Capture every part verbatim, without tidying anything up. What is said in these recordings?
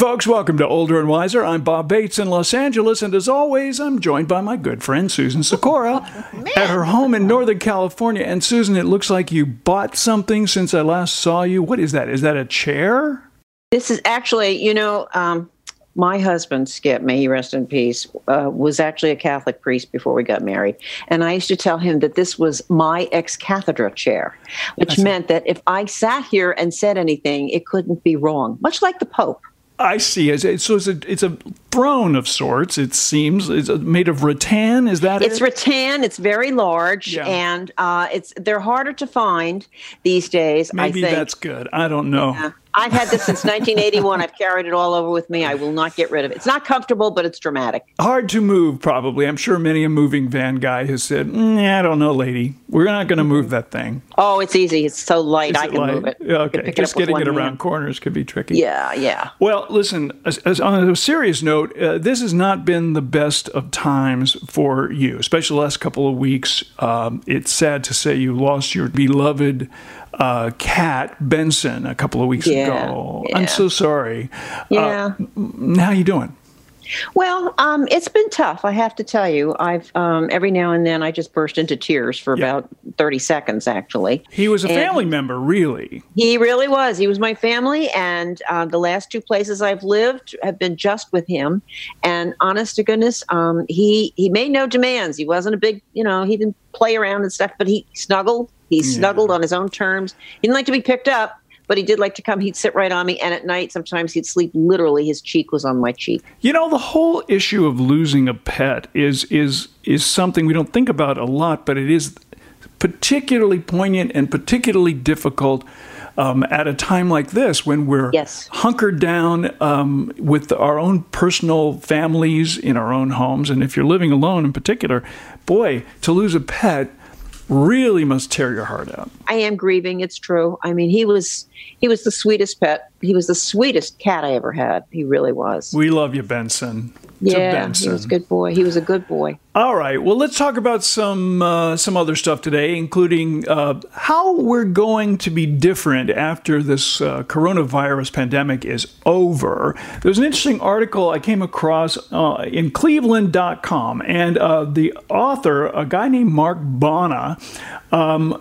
folks, welcome to Older and Wiser. I'm Bob Bates in Los Angeles, and as always, I'm joined by my good friend Susan Sikora at her home in Northern California. And Susan, it looks like you bought something since I last saw you. What is that? Is that a chair? This is actually, you know, um, my husband, Skip, may he rest in peace, uh, was actually a Catholic priest before we got married. And I used to tell him that this was my ex cathedra chair, which meant that if I sat here and said anything, it couldn't be wrong, much like the Pope. I see. So it's a, it's a throne of sorts, it seems. It's made of rattan, is that it's it? It's rattan. It's very large, yeah. and uh, it's they're harder to find these days, Maybe I think. That's good. I don't know. Yeah. I've had this since nineteen eighty-one. I've carried it all over with me. I will not get rid of it. It's not comfortable, but it's dramatic. Hard to move, probably. I'm sure many a moving van guy has said, mm, I don't know, lady. We're not going to move that thing. Oh, it's easy. It's so light. Is I it can light? move it. Okay. Just it getting it around hand. corners could be tricky. Yeah, yeah. Well, listen, as, as on a serious note, uh, this has not been the best of times for you, especially the last couple of weeks. Um, it's sad to say you lost your beloved uh, cat, Benson, a couple of weeks yeah, ago. Yeah. I'm so sorry. Yeah. Uh, how you doing? Well, um, it's been tough, I have to tell you. I've um, every now and then I just burst into tears for yeah. about thirty seconds, actually. He was a and family member, really. He really was. He was my family, and uh, the last two places I've lived have been just with him. And honest to goodness, um, he he made no demands. He wasn't a big, you know, he didn't play around and stuff, but he snuggled. He yeah. snuggled on his own terms. He didn't like to be picked up. But he did like to come. He'd sit right on me. And at night, sometimes he'd sleep literally. His cheek was on my cheek. You know, the whole issue of losing a pet is is is something we don't think about a lot, but it is particularly poignant and particularly difficult um, at a time like this when we're yes. hunkered down um, with our own personal families in our own homes. And if you're living alone in particular, boy, to lose a pet really must tear your heart out. I am grieving. It's true. I mean, he was he was the sweetest pet. He was the sweetest cat I ever had. He really was. We love you, Benson. Yeah, Benson. He was a good boy. He was a good boy. All right. Well, let's talk about some uh, some other stuff today, including uh, how we're going to be different after this uh, coronavirus pandemic is over. There's an interesting article I came across uh, in Cleveland dot com, and uh, the author, a guy named Mark Bonna, um,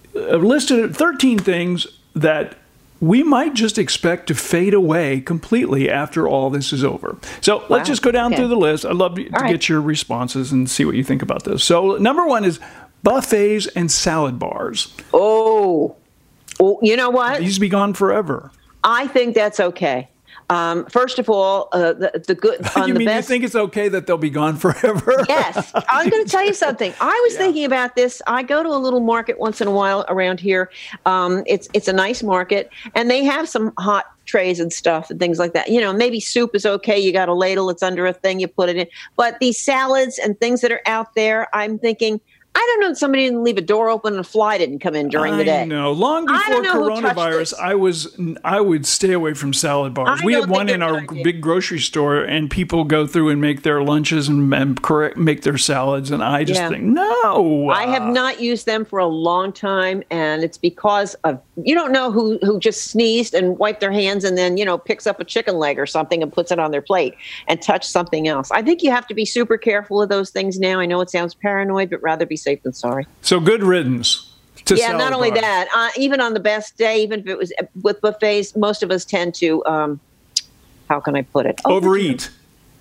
listed thirteen things that we might just expect to fade away completely after all this is over. So wow. let's just go down okay. through the list. I'd love to all get right. your responses and see what you think about this. So number one is buffets and salad bars. Oh, oh you know what? These be gone forever. I think that's okay. Um, first of all, uh, the, the good on you the mean best. You think it's okay that they'll be gone forever? Yes, I'm going to tell you something. I was yeah. thinking about this. I go to a little market once in a while around here. Um, it's it's a nice market, and they have some hot trays and stuff and things like that. You know, maybe soup is okay. You got a ladle; it's under a thing. You put it in. But these salads and things that are out there, I'm thinking, I don't know if somebody didn't leave a door open and a fly didn't come in during the day. I know. Long before coronavirus, I was I would stay away from salad bars. I we had one in our idea. big grocery store, and people go through and make their lunches and, and correct make their salads, and I just yeah. think, no. I have not used them for a long time, and it's because of, you don't know who, who just sneezed and wiped their hands and then, you know, picks up a chicken leg or something and puts it on their plate and touch something else. I think you have to be super careful of those things now. I know it sounds paranoid, but rather be safe than sorry. So good riddance to yeah, not only bars. that, uh, even on the best day, even if it was with buffets, most of us tend to, um, how can I put it? Oh, overeat.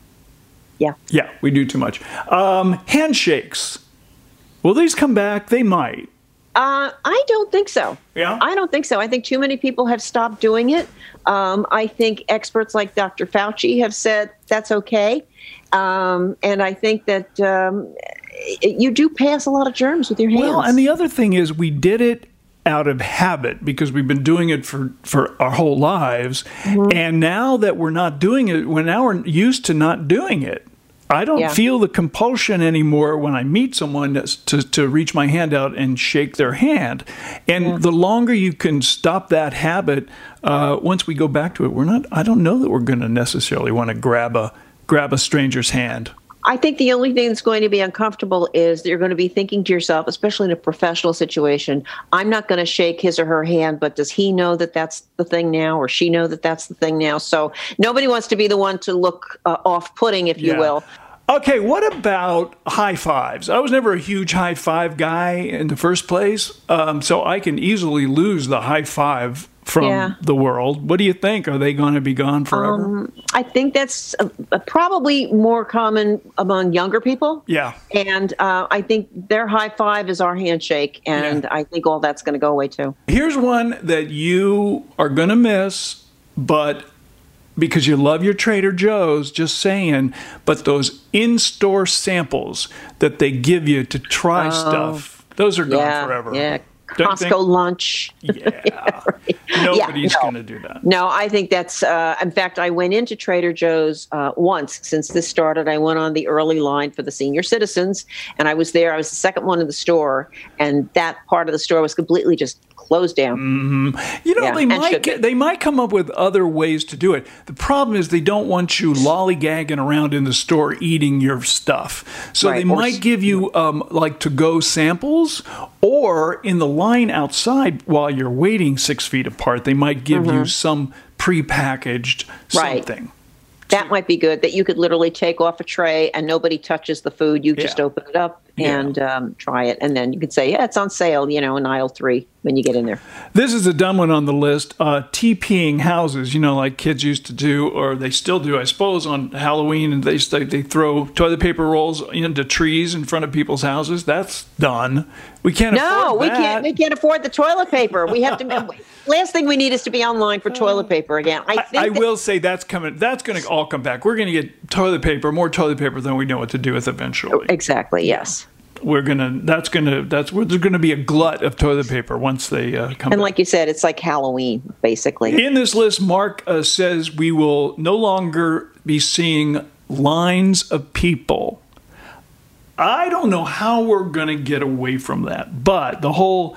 Yeah. Yeah, we do too much. Um, handshakes. Will these come back? They might. Uh, I don't think so. Yeah? I don't think so. I think too many people have stopped doing it. Um, I think experts like Doctor Fauci have said that's okay. Um, and I think that um, you do pass a lot of germs with your hands. Well, and the other thing is we did it out of habit because we've been doing it for, for our whole lives. Mm-hmm. And now that we're not doing it, we're now we're used to not doing it. I don't yeah. feel the compulsion anymore when I meet someone to, to reach my hand out and shake their hand. And yeah. the longer you can stop that habit, uh, once we go back to it, we're not, I don't know that we're going to necessarily want to grab a grab a stranger's hand. I think the only thing that's going to be uncomfortable is that you're going to be thinking to yourself, especially in a professional situation, I'm not going to shake his or her hand, but does he know that that's the thing now, or she know that that's the thing now? So nobody wants to be the one to look uh, off-putting, if you Yeah. will. Okay, what about high fives? I was never a huge high five guy in the first place, um, so I can easily lose the high five from Yeah. the world. What do you think? Are they going to be gone forever? Um, I think that's uh, uh, probably more common among younger people. Yeah. And uh, I think their high five is our handshake, and Yeah. I think all that's going to go away too. Here's one that you are going to miss, but because you love your Trader Joe's, just saying, but those in-store samples that they give you to try stuff, those are gone Yeah, forever. yeah. Don't you think? Costco lunch. Yeah. Right. Nobody's Yeah, no. going to do that. No, I think that's, uh, in fact, I went into Trader Joe's uh, once since this started. I went on the early line for the senior citizens, and I was there. I was the second one in the store, and that part of the store was completely just closed down. You know, Yeah, they and might should be. get, they might come up with other ways to do it. The problem is they don't want you lollygagging around in the store eating your stuff. So Right, they or might s- give you um, like to-go samples, or in the line outside while you're waiting six feet apart, they might give you some prepackaged Mm-hmm. Right. something. That might be good, that you could literally take off a tray and nobody touches the food. You just Yeah. open it up Yeah. and um, try it. And then you could say, yeah, it's on sale, you know, in aisle three when you get in there. This is a dumb one on the list. Uh, TPing houses, you know, like kids used to do, or they still do, I suppose, on Halloween, and they they they throw toilet paper rolls into trees in front of people's houses. That's done. We can't No, afford we that. can't. We can't afford the toilet paper. We have to. Last thing we need is to be online for toilet paper again. I think. I that- will say that's coming. That's going to all come back. We're going to get toilet paper, more toilet paper than we know what to do with eventually. Exactly. Yes. We're gonna. That's gonna. That's where there's going to be a glut of toilet paper once they uh, come. And back. like you said, it's like Halloween, basically. In this list, Mark uh, says we will no longer be seeing lines of people. I don't know how we're going to get away from that, but the whole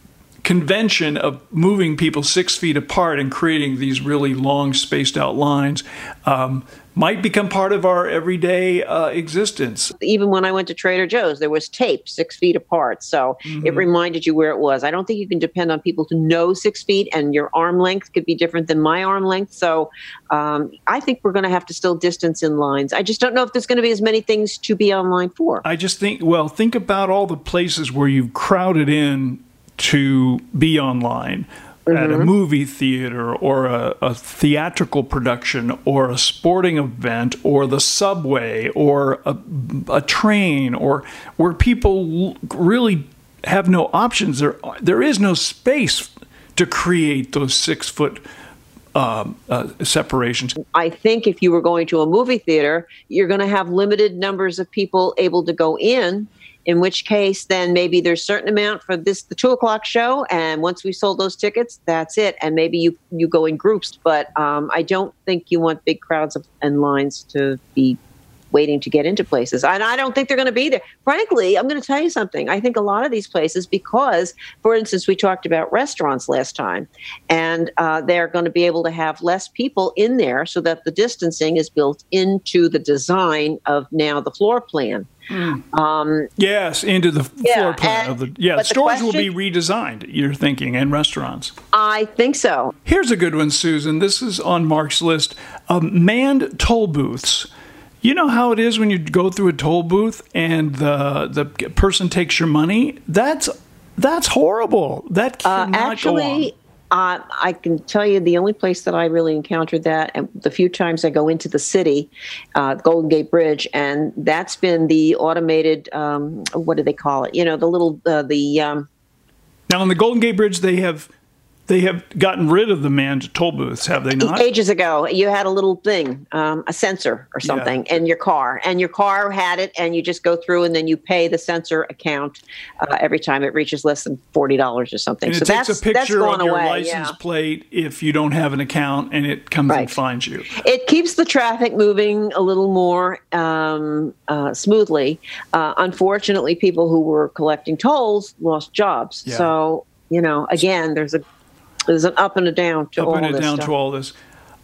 convention of moving people six feet apart and creating these really long spaced out lines um, might become part of our everyday uh, existence. Even when I went to Trader Joe's, there was tape six feet apart, so it reminded you where it was. I don't think you can depend on people to know six feet, and your arm length could be different than my arm length. So um, I think we're going to have to still distance in lines. I just don't know if there's going to be as many things to be online for. I just think, well, think about all the places where you've crowded in to be online. At a movie theater or a, a theatrical production or a sporting event or the subway or a, a train, or where people l- really have no options. There, there is no space to create those six foot um, uh, separations. I think if you were going to a movie theater, you're going to have limited numbers of people able to go in. In which case, then maybe there's a certain amount for this, the two o'clock show. And once we sold those tickets, that's it. And maybe you, you go in groups. But um, I don't think you want big crowds of, and lines to be waiting to get into places. And I don't think they're going to be there. Frankly, I'm going to tell you something. I think a lot of these places, because, for instance, we talked about restaurants last time, and uh, they're going to be able to have less people in there so that the distancing is built into the design of now the floor plan. Um, Yes, into the Yeah, floor plan and- of the yeah. but the Stores will be question- redesigned. You're thinking, and restaurants. I think so. Here's a good one, Susan. This is on Mark's list. Um, manned toll booths. You know how it is when you go through a toll booth and the the person takes your money? That's that's horrible. That Uh, cannot go on. actually, uh, I can tell you the only place that I really encountered that, and the few times I go into the city, uh, Golden Gate Bridge, and that's been the automated, um, what do they call it? You know, the little, uh, the, um, Now on the Golden Gate Bridge, they have they have gotten rid of the manned toll booths, have they not? ages ago, you had a little thing, um, a sensor or something in your car, and your car had it, and you just go through and then you pay the sensor account uh, every time it reaches less than forty dollars or something. And it so takes that's a that's picture going on your away. license Yeah. plate if you don't have an account, and it comes and Right. finds you. It keeps the traffic moving a little more um, uh, smoothly. Uh, unfortunately, people who were collecting tolls lost jobs. Yeah. So, you know, again, there's a there's an up and a down to Up all and this down stuff. to all this.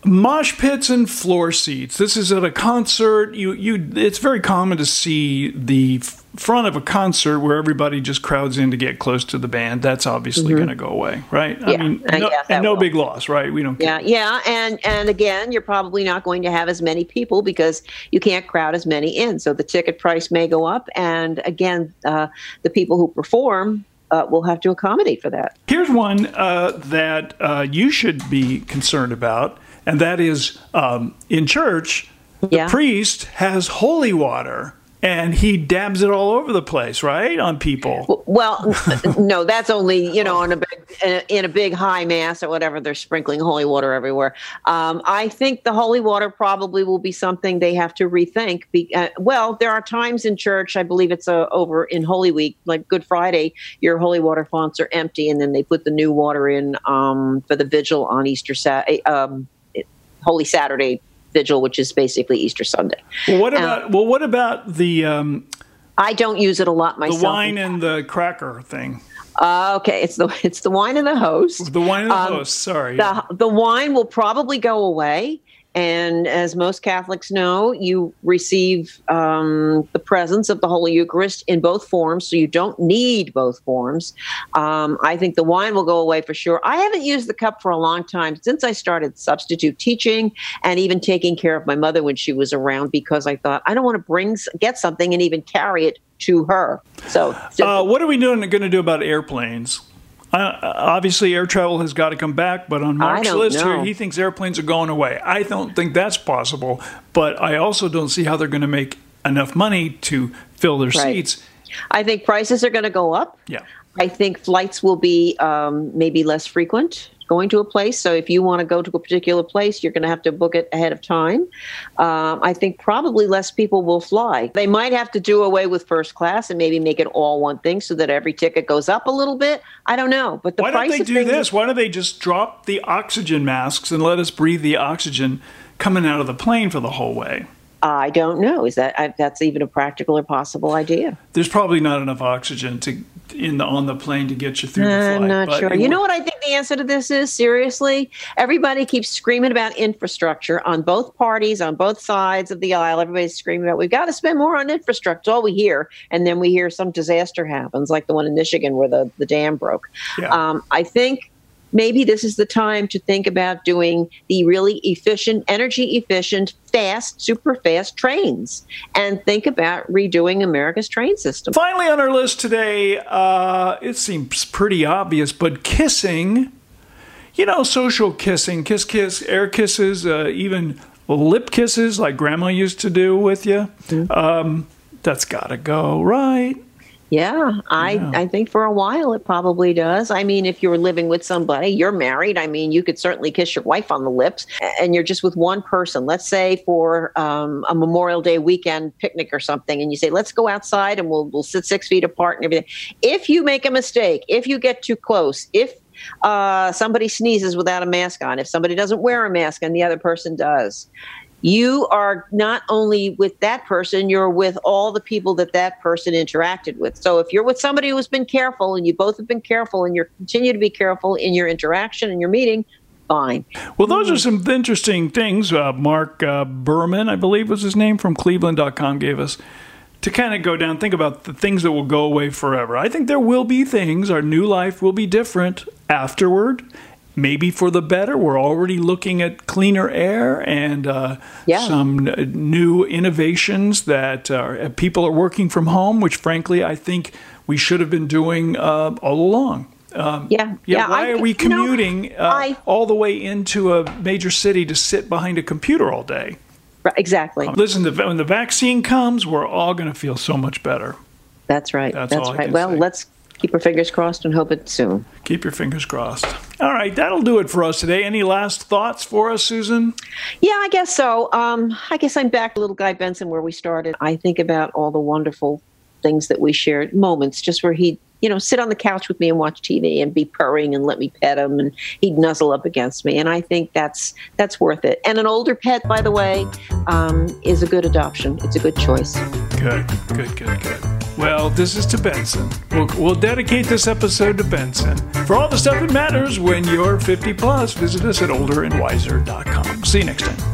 Mosh pits and floor seats. This is at a concert. You, you. It's very common to see the f- front of a concert where everybody just crowds in to get close to the band. That's obviously mm-hmm. going to go away, right? Yeah, I mean, uh, no, yes, and no will. big loss, right? We don't care. Yeah, yeah, and and again, you're probably not going to have as many people because you can't crowd as many in. So the ticket price may go up, and again, uh, the people who perform. Uh, we'll have to accommodate for that. Here's one uh, that uh, you should be concerned about, and that is um, in church, the yeah. priest has holy water, and he dabs it all over the place, right, on people. Well, no, that's only, you know, in a big, in a, in a big high mass or whatever, they're sprinkling holy water everywhere. Um, I think the holy water probably will be something they have to rethink. Be, uh, well, there are times in church, I believe it's uh, over in Holy Week, like Good Friday, your holy water fonts are empty, and then they put the new water in um, for the vigil on Easter, Sa- um, Holy Saturday Vigil, which is basically Easter Sunday. Well, what about um, well, what about the? Um, I don't use it a lot myself. The wine and the cracker thing. Uh, okay, it's the it's the wine and the host. The wine and the um, host. Sorry. The the wine will probably go away, and as most Catholics know, you receive um, the presence of the Holy Eucharist in both forms, so you don't need both forms. Um, I think the wine will go away for sure. I haven't used the cup for a long time since I started substitute teaching and even taking care of my mother when she was around, because I thought I don't want to bring get something and even carry it to her. So, so uh, what are we doing? Going to do about airplanes? Uh, obviously, air travel has got to come back, but on Mark's list know. here, he thinks airplanes are going away. I don't think that's possible, but I also don't see how they're going to make enough money to fill their right. seats. I think prices are going to go up. Yeah. I think flights will be um, maybe less frequent going to a place. So if you want to go to a particular place, you're going to have to book it ahead of time. Um, I think probably less people will fly. They might have to do away with first class and maybe make it all one thing so that every ticket goes up a little bit. I don't know. But the Why price don't they of do things this? Why don't they just drop the oxygen masks and let us breathe the oxygen coming out of the plane for the whole way? I don't know. Is that I, that's even a practical or possible idea? There's probably not enough oxygen to in the, on the plane to get you through the flight. I'm not but sure. You know what I think the answer to this is? Seriously, everybody keeps screaming about infrastructure on both parties, on both sides of the aisle. Everybody's screaming about we've got to spend more on infrastructure. That's all we hear. And then we hear some disaster happens, like the one in Michigan where the, the dam broke. Yeah. Um, I think maybe this is the time to think about doing the really efficient, energy efficient, fast, super fast trains and think about redoing America's train system. Finally on our list today, uh, it seems pretty obvious, but kissing, you know, social kissing, kiss, kiss, air kisses, uh, even lip kisses like grandma used to do with you. Mm-hmm. Um, that's got to go, right? Yeah, I, yeah. I think for a while it probably does. I mean, if you're living with somebody, you're married. I mean, you could certainly kiss your wife on the lips and you're just with one person. Let's say for um, a Memorial Day weekend picnic or something, and you say, let's go outside and we'll we'll sit six feet apart and everything. If you make a mistake, if you get too close, if uh, somebody sneezes without a mask on, if somebody doesn't wear a mask and the other person does, you are not only with that person, you're with all the people that that person interacted with. So if you're with somebody who's been careful and you both have been careful and you continue to be careful in your interaction and your meeting, fine. Well, those are some interesting things. Uh, Mark uh, Berman, I believe was his name, from Cleveland dot com gave us to kind of go down, think about the things that will go away forever. I think there will be things, our new life will be different afterward. Maybe for the better. We're already looking at cleaner air and uh, yeah. some n- new innovations that uh, people are working from home, which frankly I think we should have been doing uh, all along. Um, yeah. yeah. yeah why I, are we commuting you know, uh, I, all the way into a major city to sit behind a computer all day? Right, exactly. Um, listen, the, when the vaccine comes, we're all going to feel so much better. That's right. That's, That's all I right. can Well, say. let's keep our fingers crossed and hope it's soon. Keep your fingers crossed. All right, that'll do it for us today. Any last thoughts for us, Susan? Yeah, I guess so. Um, I guess I'm back to Little Guy Benson where we started. I think about all the wonderful things that we shared, moments just where he'd, you know, sit on the couch with me and watch T V and be purring and let me pet him and he'd nuzzle up against me. And I think that's that's worth it. And an older pet, by the way, um, is a good adoption. It's a good choice. Good, good, good, good. Well, this is to Benson. We'll, we'll dedicate this episode to Benson. For all the stuff that matters when you're fifty plus, visit us at older and wiser dot com. See you next time.